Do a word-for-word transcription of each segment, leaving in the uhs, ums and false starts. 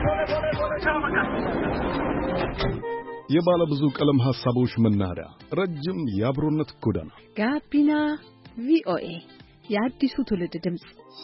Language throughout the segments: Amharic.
የባለ ብዙ ቀለም ሐሳቦች መናኸሪያ ረጅም የአብሮነት ጎዳና ጋቢና ቪኦኤ የአዲሱ ትውልድ ድምጽ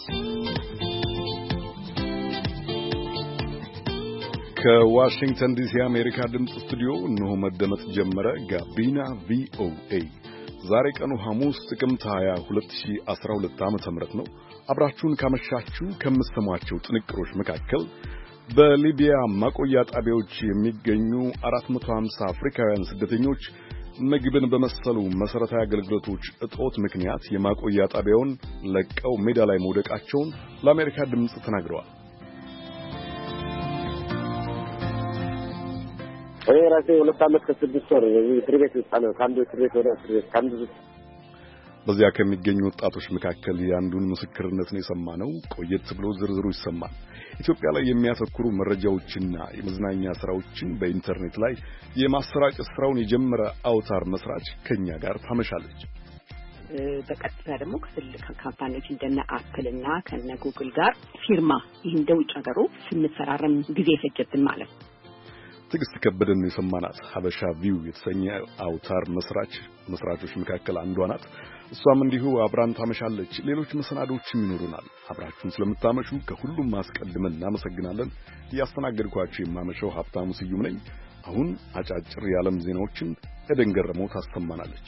ከዋሽንግተን ዲሲ የአሜሪካ ድምጽ ስቱዲዮ እነሆ መደመጥ ጀመረ። ጋቢና ቪኦኤ ዛሬ ቀኑ ሐሙስ ጥቅምት ሃያ ሁለት ሺህ አስራ ሁለት ዓመተ ምህረት ነው። አብራችሁን ካመሻችሁ ከምትሰሟቸው ጥንቅሮች መካከል በሊቢያ ማቆያ ጣቢያዎች የሚገኙ አራት መቶ ሃምሳ አፍሪካውያን ስደተኞች ምግብን በመሰሉ መሰረታዊ አገልግሎቶች እጦት ምክንያት የማቆያ ጣቢያውን ለቀው ሜዳ ላይ መውደቃቸውን ለአሜሪካ ድምጽ ተናግረዋል። እኔ ራሴ ሁለት ዓመት ከስድስት ወር እስር ቤት ውስጥ ነው። ከአንዱ እስር ቤት ወደ እስር ቤት ከአንዱ በዚያ ከሚገኙ ወጣቶች መካከል የአንዱን ምስክርነት ነው የሰማነው። ቆየት ብሎ ዝርዝሩ ይሰማል። ኢትዮጵያ ላይ የሚያተኩሩ መረጃዎችና የመዝናኛ ስራዎችን በኢንተርኔት ላይ የማሰራጨት ስራውን የጀመረ አውታር መስራች ከኛ ጋር ታመሻለች። በቀጥታ ደግሞ ከትልቅ ካምፓኒዎች እንደነ አፕል እና ከነ ጉግል ጋር ፊርማ ይሄን እንደ ውጭ ሀገሩ ስንፈራረም ጊዜ ፈጀብን ማለት ነው። ትግስት ከበደን የሰማናት ሀበሻ ቪው የተሰኘ አውታር መስራች መስራቾች መካከል አንዷ ናት። እሷም እንዲሁ አብራን ታመሻለች። ሌሎች መሰናዶችም ይኖሩናል። አብራችሁን ስለምታመሹ ከሁሉም ማስቀድመን እናመሰግናለን። እያስተናገድኳችሁ የማመሸው ሀብታሙ ስዩም ነኝ። አሁን አጫጭር የዓለም ዜናዎችን ኤደን ገረመው ታሰማናለች።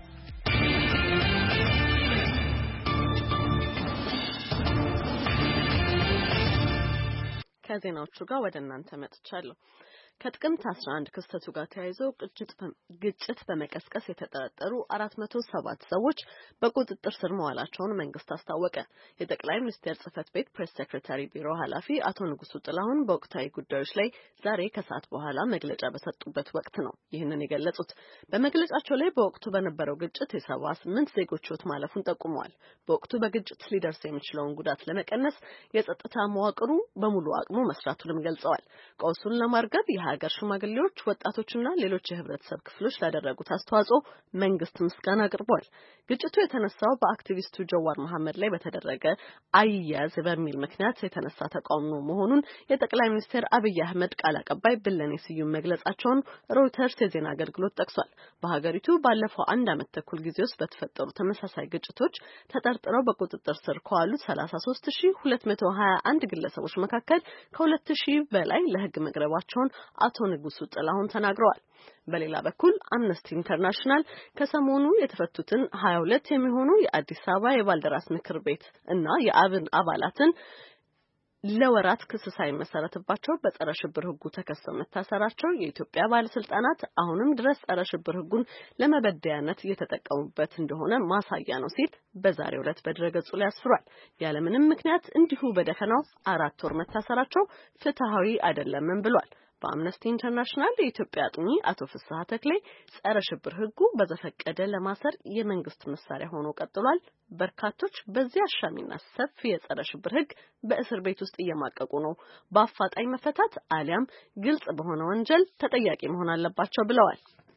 ከዜናዎቹ ጋር ወደ እናንተ መጥቻለሁ። ከጥቅምት አስራ አንድ ክስተቱ ጋር ተያይዞ ግጭት በመቀስቀስ የተጠረጠሩ አራት መቶ ሰባት ሰዎች በቁጥጥር ስር መዋላቸውን መንግስት አስታወቀ። የጠቅላይ ሚኒስትር ጽህፈት ቤት ፕሬስ ሴክሬታሪ ቢሮ ኃላፊ አቶ ንጉሱ ጥላሁን በወቅታዊ ጉዳዮች ላይ ዛሬ ከሰዓት በኋላ መግለጫ በሰጡበት ወቅት ነው ይህንን የገለጹት። በመግለጫቸው ላይ በወቅቱ በነበረው ግጭት የሰባ ስምንት ዜጎች ሕይወት ማለፉን ጠቁመዋል። በወቅቱ በግጭት ሊደርስ የሚችለውን ጉዳት ለመቀነስ የጸጥታ መዋቅሩ በሙሉ አቅሙ መስራቱንም ገልጸዋል። ቀውሱን ለማርገብ ሀገር ሽማግሌዎች፣ ወጣቶችና ሌሎች የህብረተሰብ ክፍሎች ላደረጉት አስተዋጽኦ መንግስት ምስጋና አቅርቧል። ግጭቱ የተነሳው በአክቲቪስቱ ጀዋር መሐመድ ላይ በተደረገ አያያዝ በሚል ምክንያት የተነሳ ተቃውሞ መሆኑን የጠቅላይ ሚኒስትር አብይ አህመድ ቃል አቀባይ ብለኔ ስዩም መግለጻቸውን ሮይተርስ የዜና አገልግሎት ጠቅሷል። በሀገሪቱ ባለፈው አንድ ዓመት ተኩል ጊዜ ውስጥ በተፈጠሩ ተመሳሳይ ግጭቶች ተጠርጥረው በቁጥጥር ስር ከዋሉት ሰላሳ ሦስት ሺህ ሁለት መቶ ሀያ አንድ ግለሰቦች መካከል ከሁለት ሺህ በላይ ለህግ መቅረባቸውን አቶ ንጉሱ ጥላሁን ተናግረዋል። በሌላ በኩል አምነስቲ ኢንተርናሽናል ከሰሞኑ የተፈቱትን ሀያ ሁለት የሚሆኑ የአዲስ አበባ የባልደራስ ምክር ቤት እና የአብን አባላትን ለወራት ክስ ሳይመሰረትባቸው በጸረ ሽብር ህጉ ተከሰው መታሰራቸው የኢትዮጵያ ባለስልጣናት አሁንም ድረስ ጸረ ሽብር ህጉን ለመበደያነት እየተጠቀሙበት እንደሆነ ማሳያ ነው ሲል በዛሬው ዕለት በድረገጹ ላይ አስፍሯል። ያለምንም ምክንያት እንዲሁ በደፈናው አራት ወር መታሰራቸው ፍትሃዊ አይደለምም ብሏል። በአምነስቲ ኢንተርናሽናል የኢትዮጵያ አጥኚ አቶ ፍስሐ ተክሌ ጸረ ሽብር ህጉ በዘፈቀደ ለማሰር የመንግስት መሳሪያ ሆኖ ቀጥሏል። በርካቶች በዚያ አሻሚና ሰፊ የጸረ ሽብር ህግ በእስር ቤት ውስጥ እየማቀቁ ነው። በአፋጣኝ መፈታት አሊያም ግልጽ በሆነ ወንጀል ተጠያቂ መሆን አለባቸው ብለዋል።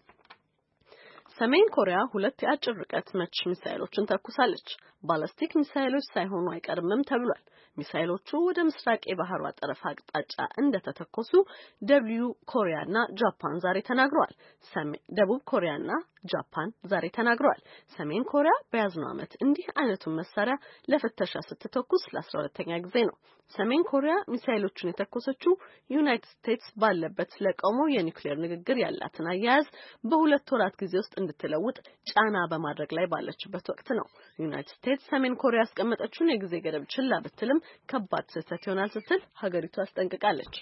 ሰሜን ኮሪያ ሁለት የአጭር ርቀት መች ሚሳኤሎችን ተኩሳለች። ባላስቲክ ሚሳኤሎች ሳይሆኑ አይቀርምም ተብሏል። ሚሳኤሎቹ ወደ ምስራቅ የባህሯ ጠረፍ አቅጣጫ እንደተተኮሱ ደቡብ ኮሪያና ጃፓን ዛሬ ተናግረዋል። ደቡብ ኮሪያና ጃፓን ዛሬ ተናግረዋል። ሰሜን ኮሪያ በያዝነው ዓመት እንዲህ አይነቱን መሳሪያ ለፍተሻ ስትተኩስ ለአስራ ሁለተኛ ጊዜ ነው። ሰሜን ኮሪያ ሚሳኤሎቹን የተኮሰችው ዩናይትድ ስቴትስ ባለበት ለቆመው የኒውክሌር ንግግር ያላትን አያያዝ በሁለት ወራት ጊዜ ውስጥ እንድትለውጥ ጫና በማድረግ ላይ ባለችበት ወቅት ነው። ዩናይትድ ስቴትስ ሰሜን ኮሪያ ያስቀመጠችውን የጊዜ ገደብ ችላ ብትልም ከባድ ስህተት ይሆናል ስትል ሀገሪቱ አስጠንቅቃለች።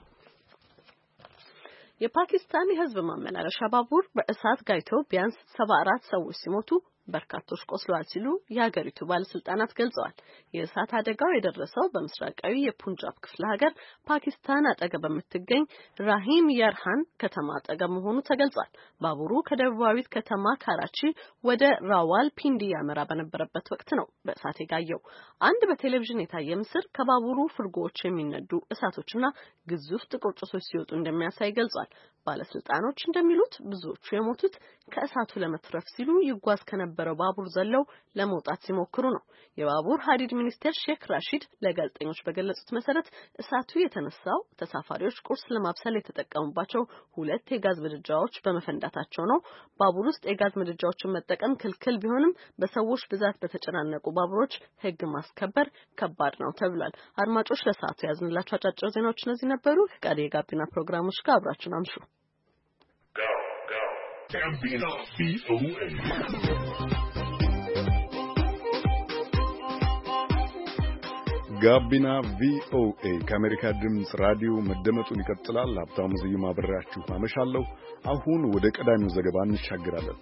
የፓኪስታን የህዝብ ማመላለሻ ባቡር በእሳት ጋይቶ ቢያንስ ሰባ አራት ሰዎች ሲሞቱ በርካቶች ቆስለዋል ሲሉ የሀገሪቱ ባለስልጣናት ገልጸዋል። የእሳት አደጋው የደረሰው በምስራቃዊ የፑንጃብ ክፍለ ሀገር ፓኪስታን አጠገብ በምትገኝ ራሂም ያርሃን ከተማ አጠገብ መሆኑ ተገልጿል። ባቡሩ ከደቡባዊት ከተማ ካራቺ ወደ ራዋል ፒንዲ ያመራ በነበረበት ወቅት ነው በእሳት የጋየው። አንድ በቴሌቪዥን የታየ ምስል ከባቡሩ ፍርጎዎች የሚነዱ እሳቶችና ግዙፍ ጥቁር ጭሶች ሲወጡ እንደሚያሳይ ገልጿል። ባለስልጣኖች እንደሚሉት ብዙዎቹ የሞቱት ከእሳቱ ለመትረፍ ሲሉ ይጓዝ ከነበረ ከነበረው ባቡር ዘለው ለመውጣት ሲሞክሩ ነው። የባቡር ሀዲድ ሚኒስቴር ሼክ ራሺድ ለጋዜጠኞች በገለጹት መሰረት እሳቱ የተነሳው ተሳፋሪዎች ቁርስ ለማብሰል የተጠቀሙባቸው ሁለት የጋዝ ምድጃዎች በመፈንዳታቸው ነው። ባቡር ውስጥ የጋዝ ምድጃዎችን መጠቀም ክልክል ቢሆንም በሰዎች ብዛት በተጨናነቁ ባቡሮች ሕግ ማስከበር ከባድ ነው ተብሏል። አድማጮች ለሰዓቱ ያዝንላችሁ አጫጭር ዜናዎች እነዚህ ነበሩ። ከቀሪ የጋቢና ፕሮግራሞች ጋር አብራችሁን አምሹ። ጋቢና ቪኦኤ ከአሜሪካ ድምፅ ራዲዮ መደመጡን ይቀጥላል። ሀብታሙ ዝዩም አብሬያችሁ አመሻለሁ። አሁን ወደ ቀዳሚው ዘገባ እንሻገራለን።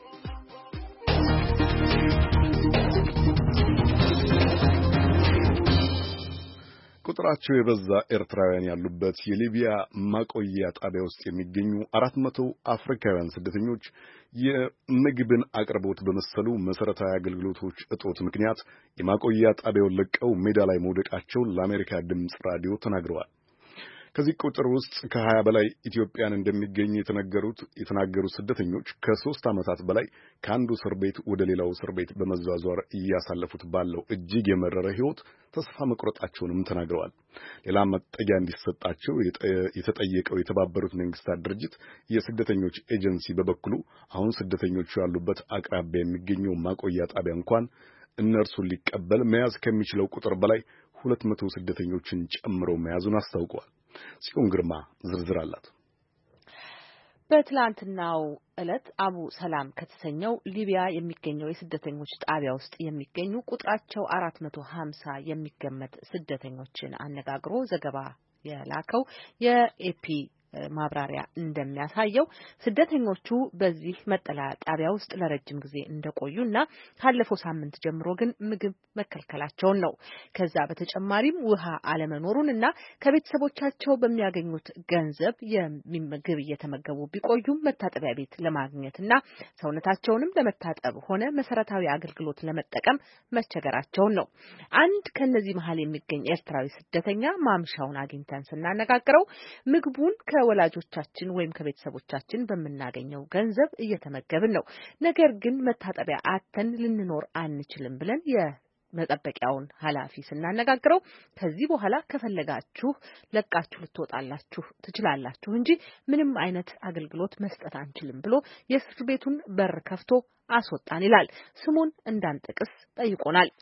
ቁጥራቸው የበዛ ኤርትራውያን ያሉበት የሊቢያ ማቆያ ጣቢያ ውስጥ የሚገኙ አራት መቶ አፍሪካውያን ስደተኞች የምግብን አቅርቦት በመሰሉ መሰረታዊ አገልግሎቶች እጦት ምክንያት የማቆያ ጣቢያውን ለቀው ሜዳ ላይ መውደቃቸውን ለአሜሪካ ድምፅ ራዲዮ ተናግረዋል። ከዚህ ቁጥር ውስጥ ከሀያ በላይ ኢትዮጵያን እንደሚገኙ የተነገሩት የተናገሩት ስደተኞች ከሶስት ዓመታት በላይ ከአንዱ እስር ቤት ወደ ሌላው እስር ቤት በመዟዟር እያሳለፉት ባለው እጅግ የመረረ ሕይወት ተስፋ መቁረጣቸውንም ተናግረዋል። ሌላ መጠጊያ እንዲሰጣቸው የተጠየቀው የተባበሩት መንግስታት ድርጅት የስደተኞች ኤጀንሲ በበኩሉ አሁን ስደተኞቹ ያሉበት አቅራቢያ የሚገኘው ማቆያ ጣቢያ እንኳን እነርሱን ሊቀበል መያዝ ከሚችለው ቁጥር በላይ ሁለት መቶ ስደተኞችን ጨምሮ መያዙን አስታውቀዋል። ጽዮን ግርማ ዝርዝር አላት። በትላንትናው ዕለት አቡ ሰላም ከተሰኘው ሊቢያ የሚገኘው የስደተኞች ጣቢያ ውስጥ የሚገኙ ቁጥራቸው አራት መቶ ሀምሳ የሚገመት ስደተኞችን አነጋግሮ ዘገባ የላከው የኤፒ ማብራሪያ እንደሚያሳየው ስደተኞቹ በዚህ መጠለያ ጣቢያ ውስጥ ለረጅም ጊዜ እንደቆዩና ካለፈው ሳምንት ጀምሮ ግን ምግብ መከልከላቸውን ነው። ከዛ በተጨማሪም ውሃ አለመኖሩንና ከቤተሰቦቻቸው በሚያገኙት ገንዘብ የምግብ እየተመገቡ ቢቆዩም መታጠቢያ ቤት ለማግኘትና ሰውነታቸውንም ለመታጠብ ሆነ መሰረታዊ አገልግሎት ለመጠቀም መቸገራቸውን ነው። አንድ ከነዚህ መሀል የሚገኝ ኤርትራዊ ስደተኛ ማምሻውን አግኝተን ስናነጋግረው ምግቡን ከወላጆቻችን ወይም ከቤተሰቦቻችን በምናገኘው ገንዘብ እየተመገብን ነው። ነገር ግን መታጠቢያ አተን ልንኖር አንችልም ብለን የመጠበቂያውን ኃላፊ ስናነጋግረው ከዚህ በኋላ ከፈለጋችሁ ለቃችሁ ልትወጣላችሁ ትችላላችሁ እንጂ ምንም አይነት አገልግሎት መስጠት አንችልም ብሎ የእስር ቤቱን በር ከፍቶ አስወጣን ይላል። ስሙን እንዳንጠቅስ ጠይቆናል።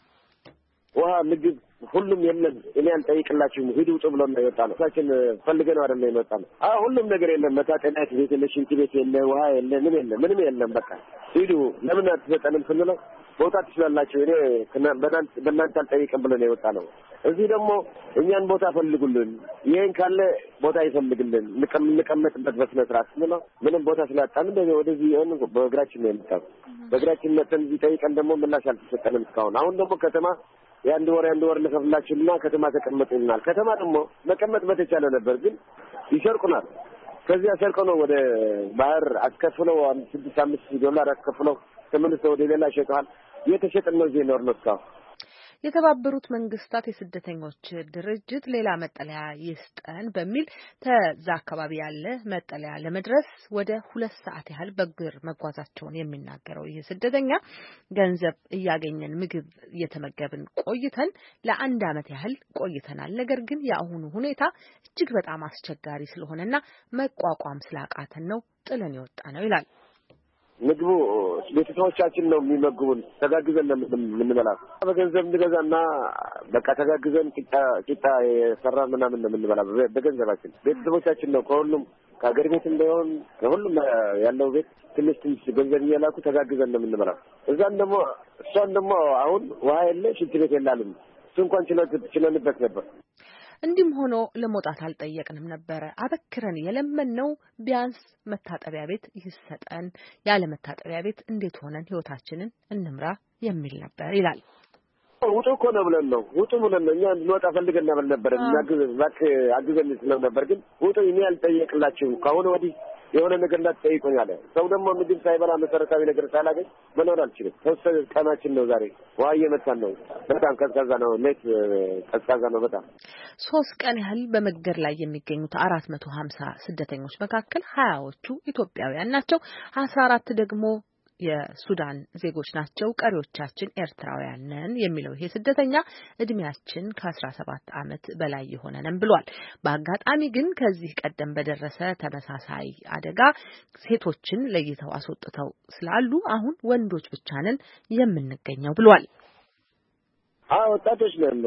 ውሃ፣ ምግብ ሁሉም የለም። እኔ አልጠይቅላችሁም ሂዱ ውጡ ብሎ ነው የወጣ ነው። እሳችን ፈልገነው አይደለም የመጣ ነው። አዎ ሁሉም ነገር የለም። መታጠቢያ ቤት የለ፣ ሽንት ቤት የለ፣ ውሃ የለ፣ ምን የለ፣ ምንም የለም። በቃ ሂዱ ለምን አትሰጠንም ስንለው መውጣት ትችላላችሁ እኔ በእናንተ በእናንተ አልጠይቅም ብሎ ነው የወጣ ነው። እዚህ ደግሞ እኛን ቦታ ፈልጉልን፣ ይሄን ካለ ቦታ ይፈልግልን እንቀመጥበት በስነ ስርዓት ስንለው ምንም ቦታ ስላጣን ወደዚህ ይሄን በእግራችን ነው የመጣው። በእግራችን መተን እዚህ ጠይቀን ደግሞ ምላሽ አልተሰጠንም እስካሁን። አሁን ደግሞ ከተማ የአንድ ወር የአንድ ወር ልከፍላችሁና ከተማ ተቀመጡናል። ከተማ ደግሞ መቀመጥ በተቻለ ነበር፣ ግን ይሰርቁናል። ከዚያ ሰርቀው ነው ወደ ባህር አስከፍለው ስድስት አምስት ዶላር አስከፍለው ተመልሰው ወደ ሌላ ሸጠዋል። የተሸጠን ነው እዚህ ነው ነው የተባበሩት መንግስታት የስደተኞች ድርጅት ሌላ መጠለያ ይስጠን በሚል ተዛ አካባቢ ያለ መጠለያ ለመድረስ ወደ ሁለት ሰዓት ያህል በእግር መጓዛቸውን የሚናገረው ይህ ስደተኛ ገንዘብ እያገኘን ምግብ እየተመገብን ቆይተን ለአንድ ዓመት ያህል ቆይተናል። ነገር ግን የአሁኑ ሁኔታ እጅግ በጣም አስቸጋሪ ስለሆነና መቋቋም ስላቃተን ነው ጥለን የወጣ ነው ይላል። ምግቡ ቤተሰቦቻችን ነው የሚመግቡን። ተጋግዘን ነው የምንበላው። በገንዘብ እንገዛና በቃ ተጋግዘን ቂጣ ቂጣ የሰራ ምናምን ነው የምንበላው በገንዘባችን። ቤተሰቦቻችን ነው ከሁሉም ከሀገር ቤት እንደሆን ከሁሉም ያለው ቤት ትንሽ ትንሽ ገንዘብ እየላኩ ተጋግዘን ነው የምንበላው። እዛም ደግሞ እሷን ደግሞ አሁን ውሃ የለ ሽንት ቤት የላልም። እሱ እንኳን ችለንበት ነበር። እንዲህም ሆኖ ለመውጣት አልጠየቅንም ነበረ። አበክረን የለመነው ቢያንስ መታጠቢያ ቤት ይሰጠን፣ ያለ መታጠቢያ ቤት እንዴት ሆነን ህይወታችንን እንምራ የሚል ነበር ይላል። ውጡ እኮ ነው ብለን ነው ውጡ ብለን ነው እኛ እንወጣ ፈልገን ነበር። እናግዝ እባክህ አግዘን ስለው ነበር፣ ግን ውጡ እኔ አልጠየቅላችሁም ከአሁን ወዲህ የሆነ ነገር እንዳትጠይቁኝ አለ። ሰው ደግሞ ምግብ ሳይበላ መሰረታዊ ነገር ሳላገኝ መኖር አልችልም። ሶስት ቀናችን ነው ዛሬ። ውሃ እየመጣን ነው። በጣም ቀዝቃዛ ነው። ሌት ቀዝቃዛ ነው በጣም። ሶስት ቀን ያህል በመገር ላይ የሚገኙት አራት መቶ ሀምሳ ስደተኞች መካከል ሀያዎቹ ኢትዮጵያውያን ናቸው። አስራ አራት ደግሞ የሱዳን ዜጎች ናቸው፣ ቀሪዎቻችን ኤርትራውያን ነን የሚለው ይሄ ስደተኛ እድሜያችን ከአስራ ሰባት ዓመት በላይ የሆነንም ብሏል። በአጋጣሚ ግን ከዚህ ቀደም በደረሰ ተመሳሳይ አደጋ ሴቶችን ለይተው አስወጥተው ስላሉ አሁን ወንዶች ብቻ ነን የምንገኘው ብሏል። አዎ ወጣቶች ነን።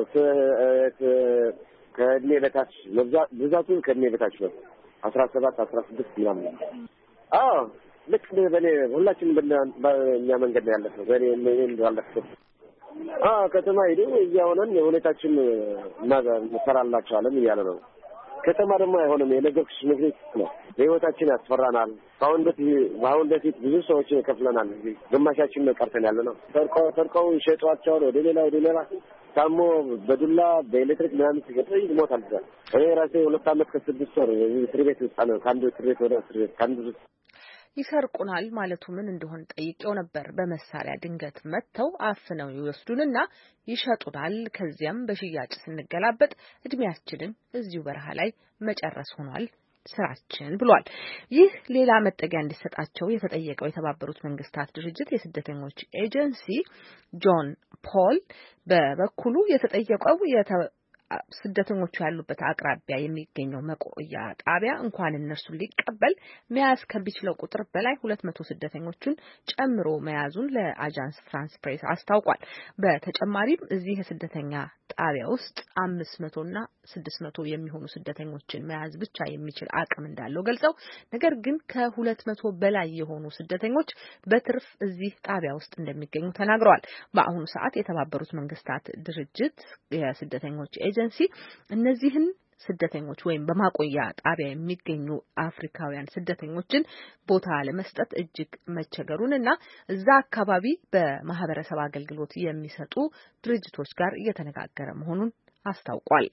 ከእድሜ በታች ብዛቱ ከእድሜ በታች ነው። አስራ ሰባት አስራ ስድስት ምናምን። አዎ ልክ በኔ ሁላችንም በእኛ መንገድ ነው ያለፈው። በኔ ምን እንዳለፈው አዎ ከተማ ሄዱ እያወነን የሁኔታችን እንሰራላቸዋለን እያለ ነው። ከተማ ደግሞ አይሆንም። የነገርኩሽ ምክንያት ነው። በህይወታችን ያስፈራናል። አሁን በፊት አሁን በፊት ብዙ ሰዎች ከፍለናል። ግማሻችን ነው ቀርተን ያለ ነው። ሰርቀው ሰርቀው ይሸጧቸዋል ወደ ሌላ ወደ ሌላ ታሞ በዱላ በኤሌክትሪክ ምናምን ሲገጥም ይሞታል። እኔ ራሴ ሁለት ዓመት ከስድስት ወር እስር ቤት ውስጥ ነው። ከአንዱ እስር ቤት ወደ እስር ቤት ከአንዱ ይሰርቁናል ማለቱ ምን እንደሆነ ጠይቄው ነበር። በመሳሪያ ድንገት መጥተው አፍነው ይወስዱንና ይሸጡናል። ከዚያም በሽያጭ ስንገላበጥ እድሜያችንን እዚሁ በረሃ ላይ መጨረስ ሆኗል ስራችን ብሏል። ይህ ሌላ መጠጊያ እንዲሰጣቸው የተጠየቀው የተባበሩት መንግስታት ድርጅት የስደተኞች ኤጀንሲ ጆን ፖል በበኩሉ የተጠየቀው ስደተኞቹ ያሉበት አቅራቢያ የሚገኘው መቆያ ጣቢያ እንኳን እነርሱን ሊቀበል መያዝ ከሚችለው ቁጥር በላይ ሁለት መቶ ስደተኞችን ጨምሮ መያዙን ለአጃንስ ፍራንስ ፕሬስ አስታውቋል። በተጨማሪም እዚህ የስደተኛ ጣቢያ ውስጥ አምስት መቶ እና ስድስት መቶ የሚሆኑ ስደተኞችን መያዝ ብቻ የሚችል አቅም እንዳለው ገልጸው ነገር ግን ከሁለት መቶ በላይ የሆኑ ስደተኞች በትርፍ እዚህ ጣቢያ ውስጥ እንደሚገኙ ተናግረዋል። በአሁኑ ሰዓት የተባበሩት መንግስታት ድርጅት የስደተኞች ኤጀንሲ እነዚህን ስደተኞች ወይም በማቆያ ጣቢያ የሚገኙ አፍሪካውያን ስደተኞችን ቦታ ለመስጠት እጅግ መቸገሩን እና እዛ አካባቢ በማህበረሰብ አገልግሎት የሚሰጡ ድርጅቶች ጋር እየተነጋገረ መሆኑን አስታውቋል።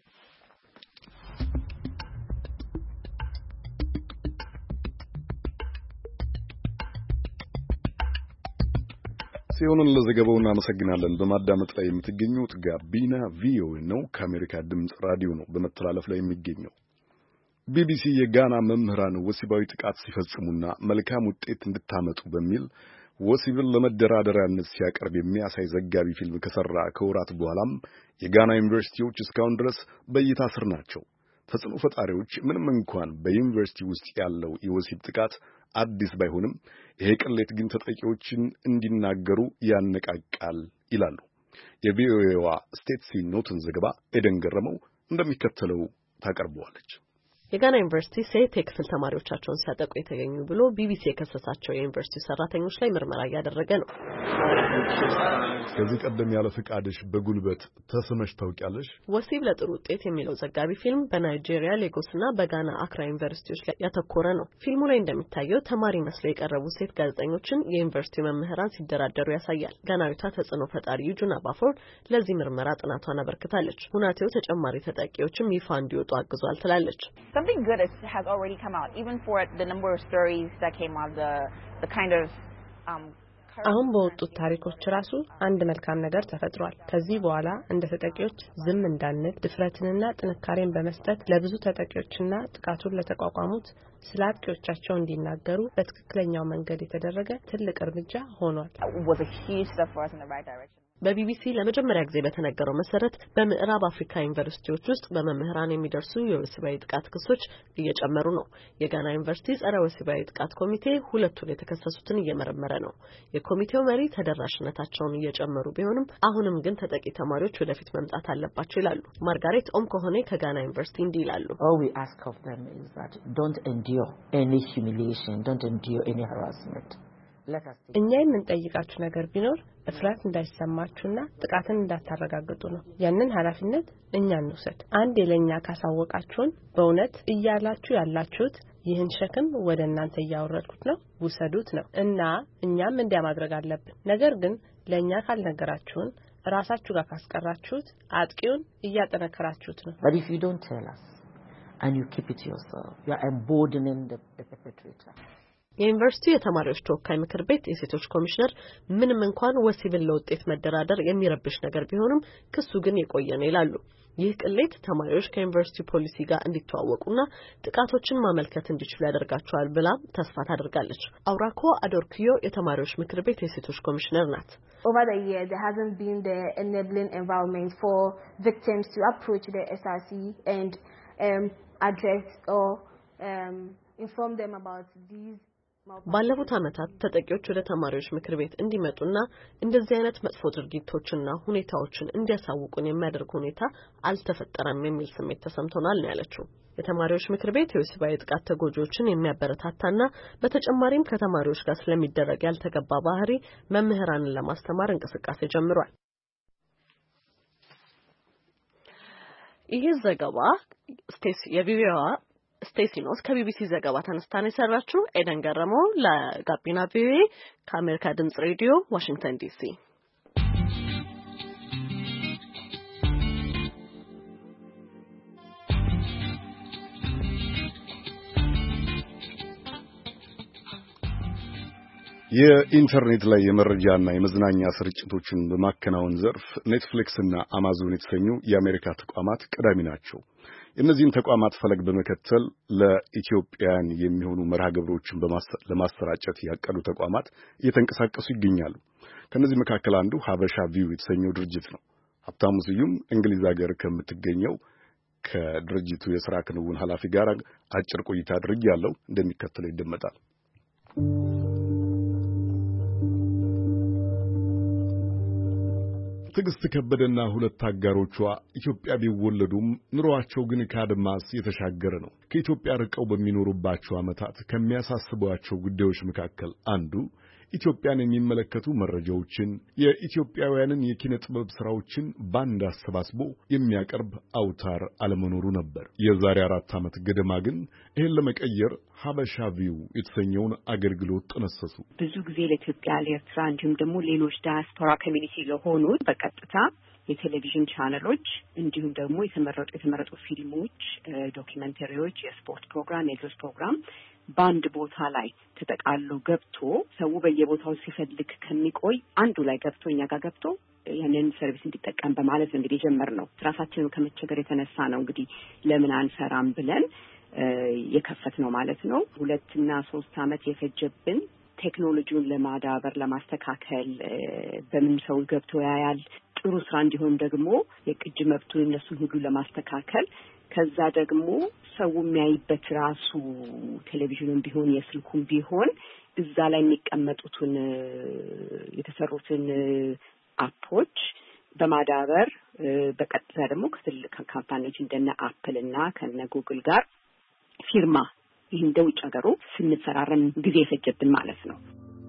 ሲሆንን ለዘገባው እናመሰግናለን። በማዳመጥ ላይ የምትገኙት ጋቢና ቪኦኤ ነው። ከአሜሪካ ድምጽ ራዲዮ ነው በመተላለፍ ላይ የሚገኘው። ቢቢሲ የጋና መምህራን ወሲባዊ ጥቃት ሲፈጽሙና መልካም ውጤት እንድታመጡ በሚል ወሲብን ለመደራደሪያነት ሲያቀርብ የሚያሳይ ዘጋቢ ፊልም ከሰራ ከወራት በኋላም የጋና ዩኒቨርሲቲዎች እስካሁን ድረስ በእይታ ስር ናቸው። ተጽዕኖ ፈጣሪዎች ምንም እንኳን በዩኒቨርሲቲ ውስጥ ያለው የወሲብ ጥቃት አዲስ ባይሆንም ይሄ ቅሌት ግን ተጠቂዎችን እንዲናገሩ ያነቃቃል ይላሉ። የቪኦኤዋ ስቴትሲ ኖትን ዘገባ ኤደን ገረመው እንደሚከተለው ታቀርበዋለች። የጋና ዩኒቨርሲቲ ሴት የክፍል ተማሪዎቻቸውን ሲያጠቁ የተገኙ ብሎ ቢቢሲ የከሰሳቸው የዩኒቨርሲቲ ሰራተኞች ላይ ምርመራ እያደረገ ነው። ከዚህ ቀደም ያለ ፍቃድሽ በጉልበት ተስመሽ ታውቂያለሽ? ወሲብ ለጥሩ ውጤት የሚለው ዘጋቢ ፊልም በናይጄሪያ ሌጎስና በጋና አክራ ዩኒቨርሲቲዎች ላይ ያተኮረ ነው። ፊልሙ ላይ እንደሚታየው ተማሪ መስለው የቀረቡ ሴት ጋዜጠኞችን የዩኒቨርሲቲው መምህራን ሲደራደሩ ያሳያል። ጋናዊቷ ተጽዕኖ ፈጣሪ ዩጁና ባፎር ለዚህ ምርመራ ጥናቷን አበርክታለች። ሁናቴው ተጨማሪ ተጠቂዎችም ይፋ እንዲወጡ አግዟል ትላለች። Something good is, has already come out, even for the number of stories that came out, the the kind of um አሁን በወጡት ታሪኮች ራሱ አንድ መልካም ነገር ተፈጥሯል። ከዚህ በኋላ እንደ ተጠቂዎች ዝም እንዳንል ድፍረትንና ጥንካሬን በመስጠት ለብዙ ተጠቂዎችና ጥቃቱን ለተቋቋሙት ስለ አጥቂዎቻቸው እንዲናገሩ በትክክለኛው መንገድ የተደረገ ትልቅ እርምጃ ሆኗል። በቢቢሲ ለመጀመሪያ ጊዜ በተነገረው መሰረት በምዕራብ አፍሪካ ዩኒቨርሲቲዎች ውስጥ በመምህራን የሚደርሱ የወሲባዊ ጥቃት ክሶች እየጨመሩ ነው። የጋና ዩኒቨርሲቲ ጸረ ወሲባዊ ጥቃት ኮሚቴ ሁለቱን የተከሰሱትን እየመረመረ ነው። የኮሚቴው መሪ ተደራሽነታቸውን እየጨመሩ ቢሆንም አሁንም ግን ተጠቂ ተማሪዎች ወደፊት መምጣት አለባቸው ይላሉ። ማርጋሬት ኦም ከሆነ ከጋና ዩኒቨርሲቲ እንዲህ ይላሉ። All we ask of them is that don't endure any humiliation, don't endure any harassment. እኛ የምንጠይቃችሁ ነገር ቢኖር እፍረት እንዳይሰማችሁና ጥቃትን እንዳታረጋግጡ ነው። ያንን ኃላፊነት እኛ እንውሰድ። አንድ የለኛ ካሳወቃችሁን በእውነት እያላችሁ ያላችሁት ይህን ሸክም ወደ እናንተ እያወረድኩት ነው ውሰዱት ነው እና እኛም እንዲያ ማድረግ አለብን። ነገር ግን ለኛ ካልነገራችሁን ራሳችሁ ጋር ካስቀራችሁት አጥቂውን እያጠነከራችሁት ነው። But if you don't tell us and you keep it yourself, you are emboldening the, the perpetrator. የዩኒቨርሲቲ የተማሪዎች ተወካይ ምክር ቤት የሴቶች ኮሚሽነር ምንም እንኳን ወሲብን ለውጤት መደራደር የሚረብሽ ነገር ቢሆንም ክሱ ግን የቆየ ነው ይላሉ። ይህ ቅሌት ተማሪዎች ከዩኒቨርሲቲ ፖሊሲ ጋር እንዲተዋወቁና ጥቃቶችን ማመልከት እንዲችሉ ያደርጋቸዋል ብላ ተስፋ ታደርጋለች። አውራኮ አዶርክዮ የተማሪዎች ምክር ቤት የሴቶች ኮሚሽነር ናት። Over the years, there hasn't been the enabling environment for victims to approach the S R C and um, address or um, inform them about these. ባለፉት ዓመታት ተጠቂዎች ወደ ተማሪዎች ምክር ቤት እንዲመጡና እንደዚህ አይነት መጥፎ ድርጊቶችና ሁኔታዎችን እንዲያሳውቁን የሚያደርግ ሁኔታ አልተፈጠረም የሚል ስሜት ተሰምቶናል ነው ያለችው። የተማሪዎች ምክር ቤት የወሲባዊ ጥቃት ተጎጂዎችን የሚያበረታታና በተጨማሪም ከተማሪዎች ጋር ስለሚደረግ ያልተገባ ባህሪ መምህራንን ለማስተማር እንቅስቃሴ ጀምሯል። ይህ ዘገባ ስቴሲ የቪዲዮዋ ስቴሲኖስ ከቢቢሲ ዘገባ ተነስታን የሰራችው ኤደን ገረመው ለጋቢና ቪኦኤ ከአሜሪካ ድምጽ ሬዲዮ ዋሽንግተን ዲሲ። የኢንተርኔት ላይ የመረጃና የመዝናኛ ስርጭቶችን በማከናወን ዘርፍ ኔትፍሊክስ እና አማዞን የተሰኙ የአሜሪካ ተቋማት ቀዳሚ ናቸው። እነዚህን ተቋማት ፈለግ በመከተል ለኢትዮጵያን የሚሆኑ መርሃ ግብሮችን ለማሰራጨት ያቀዱ ተቋማት እየተንቀሳቀሱ ይገኛሉ። ከነዚህ መካከል አንዱ ሀበሻ ቪው የተሰኘው ድርጅት ነው። ሀብታሙ ስዩም እንግሊዝ ሀገር ከምትገኘው ከድርጅቱ የሥራ ክንውን ኃላፊ ጋር አጭር ቆይታ አድርጌያለሁ። እንደሚከተለው ይደመጣል። ትግስት ከበደና ሁለት አጋሮቿ ኢትዮጵያ ቢወለዱም ኑሮአቸው ግን ከአድማስ የተሻገረ ነው። ከኢትዮጵያ ርቀው በሚኖሩባቸው ዓመታት ከሚያሳስቧቸው ጉዳዮች መካከል አንዱ ኢትዮጵያን የሚመለከቱ መረጃዎችን፣ የኢትዮጵያውያንን የኪነ ጥበብ ሥራዎችን ባንድ አሰባስቦ የሚያቀርብ አውታር አለመኖሩ ነበር። የዛሬ አራት ዓመት ገደማ ግን ይህን ለመቀየር ሀበሻ ቪው የተሰኘውን አገልግሎት ጠነሰሱ። ብዙ ጊዜ ለኢትዮጵያ፣ ለኤርትራ እንዲሁም ደግሞ ሌሎች ዳያስፖራ ኮሚኒቲ ለሆኑ በቀጥታ የቴሌቪዥን ቻነሎች እንዲሁም ደግሞ የተመረጡ የተመረጡ ፊልሞች፣ ዶክመንተሪዎች፣ የስፖርት ፕሮግራም፣ የልጆች ፕሮግራም በአንድ ቦታ ላይ ተጠቃሎ ገብቶ ሰው በየቦታው ሲፈልግ ከሚቆይ አንዱ ላይ ገብቶ እኛ ጋር ገብቶ ያንን ሰርቪስ እንዲጠቀም በማለት እንግዲህ የጀመርነው ራሳችንን ከመቸገር የተነሳ ነው። እንግዲህ ለምን አንሰራም ብለን የከፈትነው ማለት ነው። ሁለትና ሶስት ዓመት የፈጀብን ቴክኖሎጂውን ለማዳበር ለማስተካከል በምን ሰው ገብቶ ያያል ጥሩ ስራ እንዲሆን ደግሞ የቅጅ መብቱን እነሱን ሁሉ ለማስተካከል ከዛ ደግሞ ሰው የሚያይበት ራሱ ቴሌቪዥኑን ቢሆን የስልኩም ቢሆን እዛ ላይ የሚቀመጡትን የተሰሩትን አፖች በማዳበር በቀጥታ ደግሞ ከትልቅ ካምፓኒዎች እንደነ አፕል እና ከነ ጉግል ጋር ፊርማ ይህ እንደ ውጭ ሀገሩ ስንፈራረም ጊዜ የፈጀብን ማለት ነው።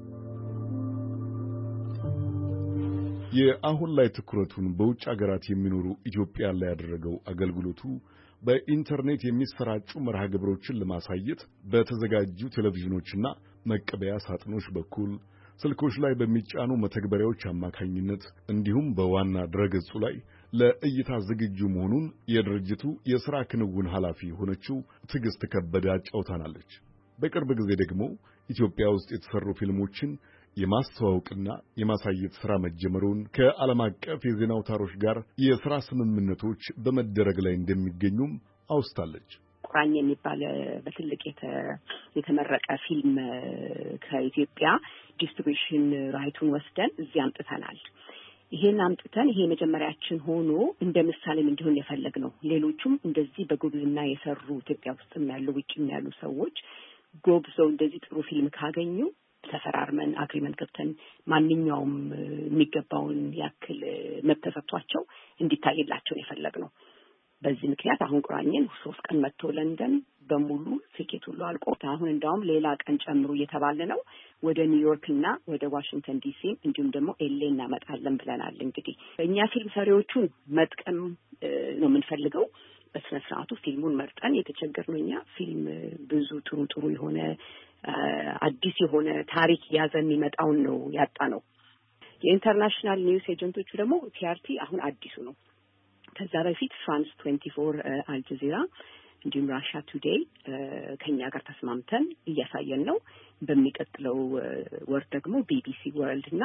የአሁን ላይ ትኩረቱን በውጭ ሀገራት የሚኖሩ ኢትዮጵያ ላይ ያደረገው አገልግሎቱ በኢንተርኔት የሚሰራጩ መርሃ ግብሮችን ለማሳየት በተዘጋጁ ቴሌቪዥኖችና መቀበያ ሳጥኖች በኩል ስልኮች ላይ በሚጫኑ መተግበሪያዎች አማካኝነት እንዲሁም በዋና ድረገጹ ላይ ለእይታ ዝግጁ መሆኑን የድርጅቱ የሥራ ክንውን ኃላፊ የሆነችው ትግስት ከበደ አጫውታናለች። በቅርብ ጊዜ ደግሞ ኢትዮጵያ ውስጥ የተሰሩ ፊልሞችን የማስተዋወቅና የማሳየት ሥራ መጀመሩን ከዓለም አቀፍ የዜና አውታሮች ጋር የሥራ ስምምነቶች በመደረግ ላይ እንደሚገኙም አውስታለች። ቁራኝ የሚባል በትልቅ የተመረቀ ፊልም ከኢትዮጵያ ዲስትሪቢዩሽን ራይቱን ወስደን እዚህ አምጥተናል። ይሄን አምጥተን ይሄ መጀመሪያችን ሆኖ እንደ ምሳሌም እንዲሆን የፈለግነው ሌሎቹም እንደዚህ በጉብዝና የሰሩ ኢትዮጵያ ውስጥም ያሉ ውጭም ያሉ ሰዎች ጎብዘው እንደዚህ ጥሩ ፊልም ካገኙ ተፈራርመን አግሪመንት ገብተን ማንኛውም የሚገባውን ያክል መብት ተሰጥቷቸው እንዲታይላቸው የፈለግነው። በዚህ ምክንያት አሁን ቁራኝን ሶስት ቀን መጥቶ ለንደን በሙሉ ቲኬት ሁሉ አልቆ አሁን እንዳውም ሌላ ቀን ጨምሩ እየተባለ ነው። ወደ ኒውዮርክ እና ወደ ዋሽንግተን ዲሲ እንዲሁም ደግሞ ኤልኤ እናመጣለን ብለናል። እንግዲህ እኛ ፊልም ሰሪዎቹን መጥቀም ነው የምንፈልገው። በስነ ስርዓቱ ፊልሙን መርጠን የተቸገርነው እኛ ፊልም ብዙ ጥሩ ጥሩ የሆነ አዲስ የሆነ ታሪክ ያዘን የሚመጣውን ነው ያጣ ነው። የኢንተርናሽናል ኒውስ ኤጀንቶቹ ደግሞ ቲአርቲ አሁን አዲሱ ነው። ከዛ በፊት ፍራንስ ትዌንቲ ፎር፣ አልጀዚራ እንዲሁም ራሻ ቱዴይ ከኛ ጋር ተስማምተን እያሳየን ነው። በሚቀጥለው ወር ደግሞ ቢቢሲ ወርልድ እና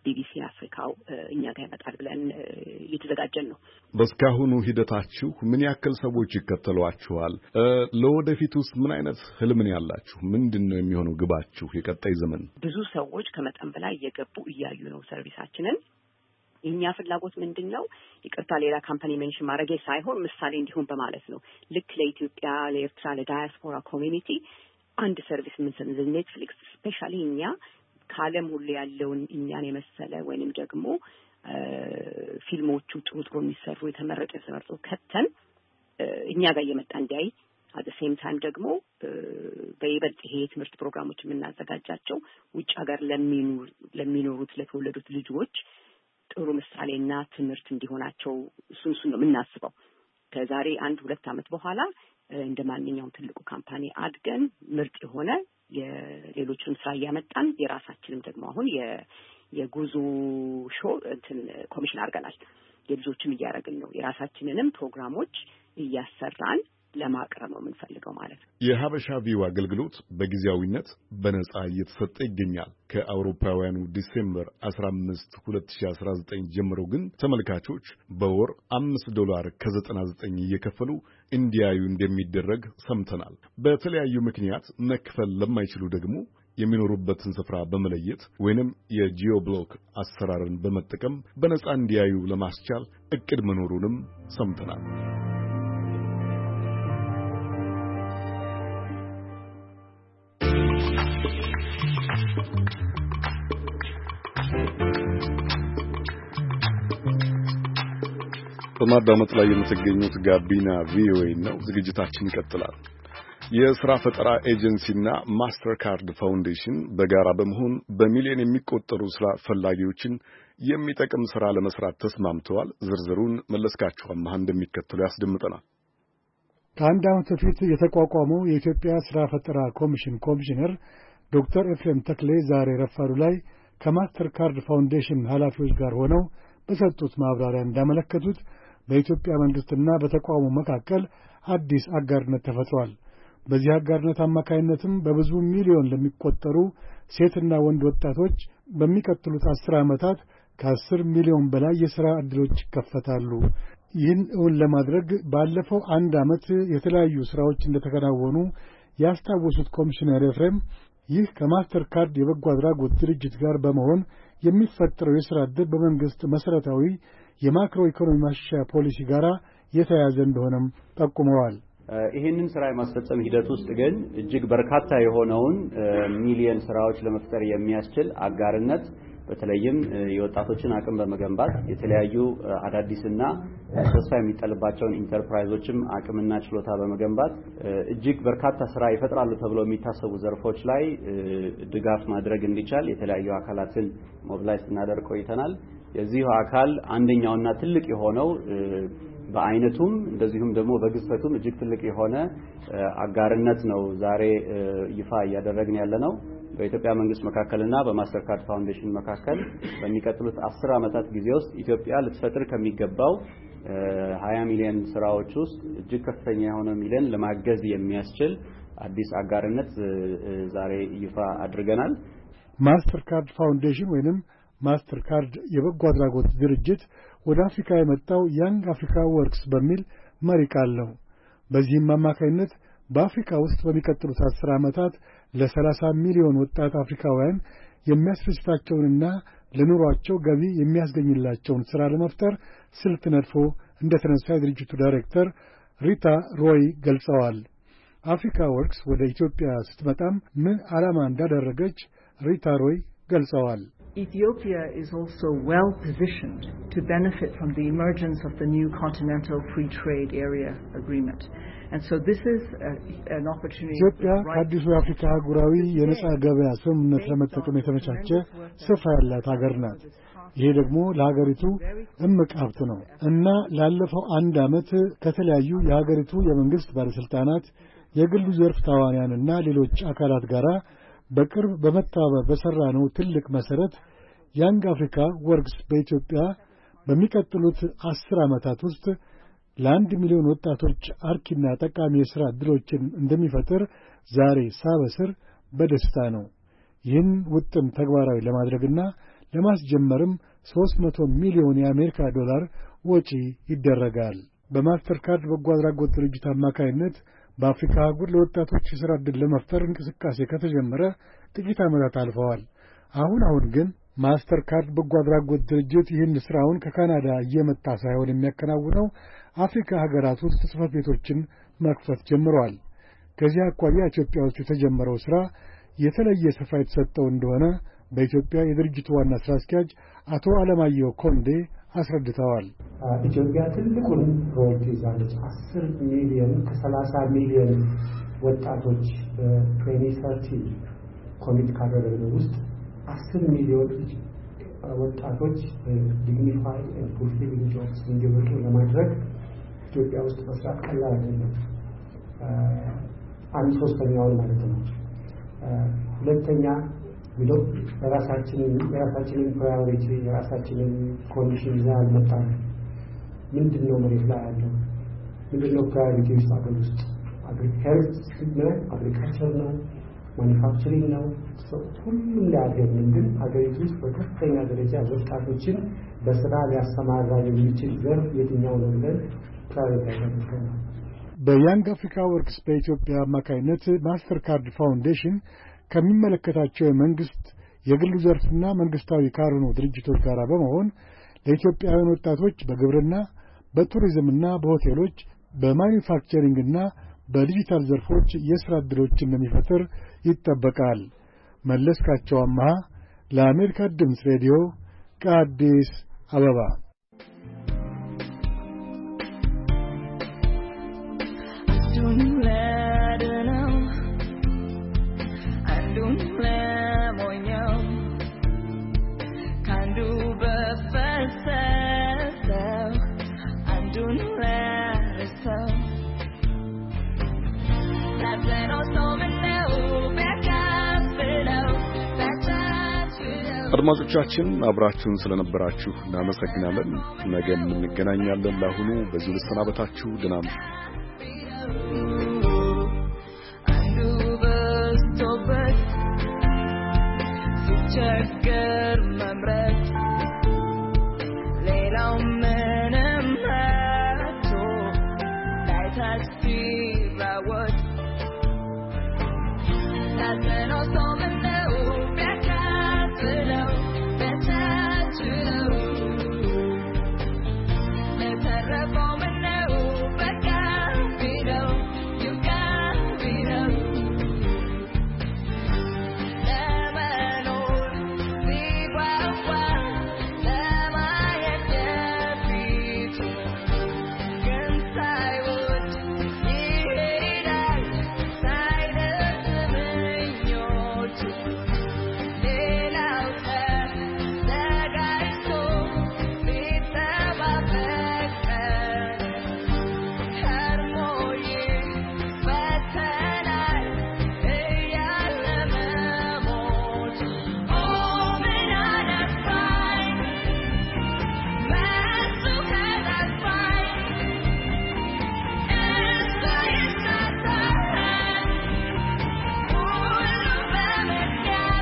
ቢቢሲ አፍሪካው እኛ ጋር ይመጣል ብለን እየተዘጋጀን ነው። በስካሁኑ ሂደታችሁ ምን ያክል ሰዎች ይከተሏችኋል? ለወደፊቱስ ምን አይነት ህልምን ያላችሁ? ምንድነው የሚሆነው ግባችሁ የቀጣይ ዘመን? ብዙ ሰዎች ከመጠን በላይ እየገቡ እያዩ ነው ሰርቪሳችንን። የኛ ፍላጎት ምንድነው? ይቅርታ ሌላ ካምፓኒ ሜንሽን ማድረግ ሳይሆን ምሳሌ እንዲሆን በማለት ነው። ልክ ለኢትዮጵያ፣ ለኤርትራ፣ ለዳያስፖራ ኮሚኒቲ አንድ ሰርቪስ ምን ሰንዘ ኔትፍሊክስ ስፔሻሊ እኛ ከዓለም ሁሉ ያለውን እኛን የመሰለ ወይንም ደግሞ ፊልሞቹ ጥሩ ጥሩ የሚሰሩ የተመረጠ ተመርጦ ከተን እኛ ጋር እየመጣ እንዲያይ at the same time ደግሞ በይበልጥ ይሄ የትምህርት ፕሮግራሞች የምናዘጋጃቸው ውጭ ሀገር ለሚኖሩ ለሚኖሩት ለተወለዱት ልጆች ጥሩ ምሳሌና ትምህርት እንዲሆናቸው እሱን እሱን ነው የምናስበው። ከዛሬ አንድ ሁለት ዓመት በኋላ እንደ ማንኛውም ትልቁ ካምፓኒ አድገን ምርጥ የሆነ የሌሎችን ስራ እያመጣን የራሳችንም ደግሞ አሁን የጉዞ ሾው እንትን ኮሚሽን አድርገናል። የልጆችም እያደረግን ነው። የራሳችንንም ፕሮግራሞች እያሰራን ለማቅረብ ነው የምንፈልገው ማለት ነው። የሀበሻ ቪው አገልግሎት በጊዜያዊነት በነጻ እየተሰጠ ይገኛል። ከአውሮፓውያኑ ዲሴምበር አስራ አምስት ሁለት ሺህ አስራ ዘጠኝ ጀምሮ ግን ተመልካቾች በወር አምስት ዶላር ከዘጠና ዘጠኝ እየከፈሉ እንዲያዩ እንደሚደረግ ሰምተናል። በተለያዩ ምክንያት መክፈል ለማይችሉ ደግሞ የሚኖሩበትን ስፍራ በመለየት ወይንም የጂኦ ብሎክ አሰራርን በመጠቀም በነጻ እንዲያዩ ለማስቻል እቅድ መኖሩንም ሰምተናል። በማዳመጥ ላይ የምትገኙት ጋቢና ቪኦኤ ነው። ዝግጅታችን ይቀጥላል። የሥራ ፈጠራ ኤጀንሲና ማስተርካርድ ፋውንዴሽን በጋራ በመሆን በሚሊዮን የሚቆጠሩ ስራ ፈላጊዎችን የሚጠቅም ሥራ ለመስራት ተስማምተዋል። ዝርዝሩን መለስካቸው አማህ እንደሚከተለው ያስደምጠናል። ከአንድ ዓመት በፊት የተቋቋመው የኢትዮጵያ ሥራ ፈጠራ ኮሚሽን ኮሚሽነር ዶክተር ኤፍሬም ተክሌ ዛሬ ረፋዱ ላይ ከማስተርካርድ ፋውንዴሽን ኃላፊዎች ጋር ሆነው በሰጡት ማብራሪያ እንዳመለከቱት በኢትዮጵያ መንግስትና በተቋሙ መካከል አዲስ አጋርነት ተፈጥሯል። በዚህ አጋርነት አማካይነትም በብዙ ሚሊዮን ለሚቆጠሩ ሴትና ወንድ ወጣቶች በሚቀጥሉት አስር ዓመታት ከአስር ሚሊዮን በላይ የሥራ ዕድሎች ይከፈታሉ። ይህን እውን ለማድረግ ባለፈው አንድ ዓመት የተለያዩ ሥራዎች እንደተከናወኑ ያስታወሱት ኮሚሽነር ኤፍሬም ይህ ከማስተርካርድ የበጎ አድራጎት ድርጅት ጋር በመሆን የሚፈጠረው የሥራ ዕድል በመንግሥት መሠረታዊ የማክሮ ኢኮኖሚ ማሻሻያ ፖሊሲ ጋር የተያያዘ እንደሆነም ጠቁመዋል። ይህንን ስራ የማስፈጸም ሂደት ውስጥ ግን እጅግ በርካታ የሆነውን ሚሊየን ስራዎች ለመፍጠር የሚያስችል አጋርነት በተለይም የወጣቶችን አቅም በመገንባት የተለያዩ አዳዲስና ተስፋ የሚጠልባቸውን ኢንተርፕራይዞችም አቅምና ችሎታ በመገንባት እጅግ በርካታ ስራ ይፈጥራሉ ተብለው የሚታሰቡ ዘርፎች ላይ ድጋፍ ማድረግ እንዲቻል የተለያዩ አካላትን ሞቢላይዝ እናደርግ ቆይተናል። የዚህ አካል አንደኛውና ትልቅ የሆነው በአይነቱም እንደዚሁም ደግሞ በግዝፈቱም እጅግ ትልቅ የሆነ አጋርነት ነው ዛሬ ይፋ እያደረግን ያለነው። በኢትዮጵያ መንግስት መካከልና በማስተርካርድ ፋውንዴሽን መካከል በሚቀጥሉት አስር ዓመታት ጊዜ ውስጥ ኢትዮጵያ ልትፈጥር ከሚገባው ሀያ ሚሊዮን ስራዎች ውስጥ እጅግ ከፍተኛ የሆነ ሚሊዮን ለማገዝ የሚያስችል አዲስ አጋርነት ዛሬ ይፋ አድርገናል። ማስተርካርድ ፋውንዴሽን ወይንም ማስተርካርድ የበጎ አድራጎት ድርጅት ወደ አፍሪካ የመጣው ያንግ አፍሪካ ወርክስ በሚል መሪ ቃል ነው። በዚህም አማካይነት በአፍሪካ ውስጥ በሚቀጥሉት አስር ዓመታት ለሰላሳ ሚሊዮን ወጣት አፍሪካውያን የሚያስደስታቸውንና ለኑሯቸው ገቢ የሚያስገኝላቸውን ሥራ ለመፍጠር ስልት ነድፎ እንደተነሳ የድርጅቱ ዳይሬክተር ሪታ ሮይ ገልጸዋል። አፍሪካ ወርክስ ወደ ኢትዮጵያ ስትመጣም ምን ዓላማ እንዳደረገች ሪታ ሮይ ገልጸዋል። Ethiopia is also well positioned to benefit from the emergence of the new Continental Free Trade Area Agreement. And so this is a, an opportunity. ኢትዮጵያ ከአዲሱ የአፍሪካ አህጉራዊ የነጻ ገበያ ስምምነት ለመጠቀም የተመቻቸ ስፍራ ያላት ሀገር ናት። ይሄ ደግሞ ለሀገሪቱ እምቅ ሀብት ነው እና ላለፈው አንድ ዓመት ከተለያዩ የሀገሪቱ የመንግስት ባለስልጣናት፣ የግሉ ዘርፍ ተዋንያንና ሌሎች አካላት ጋር በቅርብ በመተባበር በሰራነው ትልቅ መሰረት ያንግ አፍሪካ ወርክስ በኢትዮጵያ በሚቀጥሉት አስር ዓመታት ውስጥ ለአንድ ሚሊዮን ወጣቶች አርኪና ጠቃሚ የሥራ ዕድሎችን እንደሚፈጥር ዛሬ ሳበስር በደስታ ነው። ይህን ውጥን ተግባራዊ ለማድረግና ለማስጀመርም ሶስት መቶ ሚሊዮን የአሜሪካ ዶላር ወጪ ይደረጋል። በማስተርካርድ በጎ አድራጎት ድርጅት አማካይነት በአፍሪካ አህጉር ለወጣቶች የሥራ ዕድል ለመፍጠር እንቅስቃሴ ከተጀመረ ጥቂት ዓመታት አልፈዋል። አሁን አሁን ግን ማስተርካርድ በጎ አድራጎት ድርጅት ይህን ሥራውን ከካናዳ እየመጣ ሳይሆን የሚያከናውነው አፍሪካ ሀገራት ውስጥ ጽሕፈት ቤቶችን መክፈት ጀምረዋል። ከዚህ አኳያ ኢትዮጵያ ውስጥ የተጀመረው ሥራ የተለየ ስፍራ የተሰጠው እንደሆነ በኢትዮጵያ የድርጅቱ ዋና ሥራ አስኪያጅ አቶ አለማየሁ ኮንዴ አስረድተዋል። ኢትዮጵያ ትልቁን ሮል ትይዛለች። አስር ሚሊዮን ከሰላሳ ሚሊዮን ወጣቶች በትዌንቲ ሰርቲ ኮሚት ካደረግነው ውስጥ አስር ሚሊዮን ወጣቶች ዲግኒፋይ ኤንድ ፉልፊሊንግ ጆብስ እንዲወጡ ለማድረግ ኢትዮጵያ ውስጥ መስራት ቀላል አይደለም። አንድ ሶስተኛውን ማለት ነው። ሁለተኛ ቢለው የራሳችንን የራሳችንን ፕራዮሪቲ የራሳችንን ኮንዲሽን ይዘን አልመጣንም። ምንድነው መሬት ላይ ያለው? ምንድነው ፕራዮሪቲ ውስጥ አገር ውስጥ ሄልዝ ነው፣ አግሪካልቸር ነው፣ ማኒፋክቸሪንግ ነው። ሁሉም ላይ አገርንም ግን አገሪቱ ውስጥ በከፍተኛ ደረጃ ወጣቶችን በስራ ሊያሰማራ የሚችል ዘርፍ የትኛው ነው ብለን ፕራዮሪቲ አድርገናል። በያንግ አፍሪካ ወርክስ በኢትዮጵያ አማካይነት ማስተርካርድ ፋውንዴሽን ከሚመለከታቸው የመንግስት የግሉ ዘርፍና መንግስታዊ ካልሆኑ ድርጅቶች ጋር በመሆን ለኢትዮጵያውያን ወጣቶች በግብርና፣ በቱሪዝምና በሆቴሎች፣ በማኒፋክቸሪንግና በዲጂታል ዘርፎች የሥራ ዕድሎችን እንደሚፈጥር ይጠበቃል። መለስካቸው አማሃ ለአሜሪካ ድምፅ ሬዲዮ ከአዲስ አበባ። አድማጮቻችን አብራችሁን ስለነበራችሁ እናመሰግናለን። ነገ እንገናኛለን። ለአሁኑ በዚሁ ልሰናበታችሁ። ደህና እምሹ። ሲቸገር መምረጥ ሌላው ምንም መቶ ላይታች ሲራወጥ ላዘነው ሰው ምነው ቢያካፍለው ቢያቻችለው ለተረፈው ምነው በቃ ቢለው ይብቃ ቢለው ለመኖር ሲጓጓ ለማየት የፊቱ ግን ሳይወድ ይሄዳል ሳይደርስ ምኞቱ ሌላው ተዘጋጅቶ ቢጠባበቅ ከርሞ ይፈተናል እያለ መሞቱ ኦ ምን አለፋኝ መሱ ከጠፋኝ እሱ ይሳሳል ሁሉም በምክንያት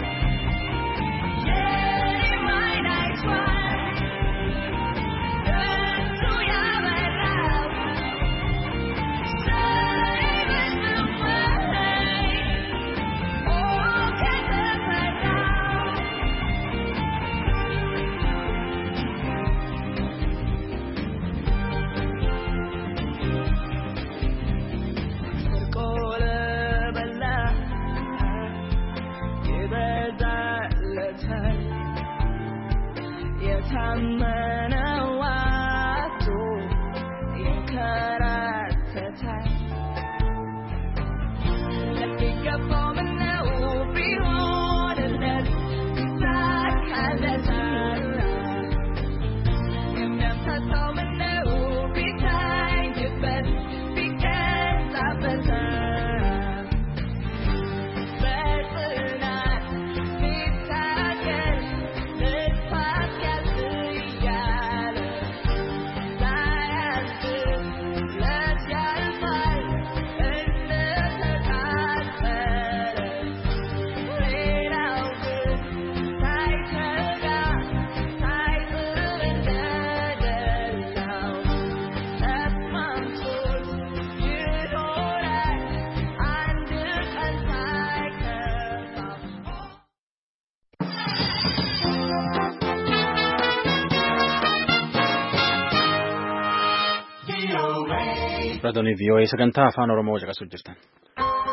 የኔም ዓይን አይቷል እሱ ያበራው ሳይበልጥም በላይ ኦ ከተፈራው ስርቆ ለበላ ይበዛለታል የታመነው አጥቶ ይንከራተታል ለሚገባው ምነው ቢሆንለት ይሳካለታል የሚያምታታው ምነው ቢታይበት ቢገዛበታል በጽናት ቢታገል ልፋት ያዝ እያለ ሳያስብ ለት ያልፋል እንደተቃጠለ Raadiyoo V O A sagantaa afaan Oromoo caqasuu jirtan.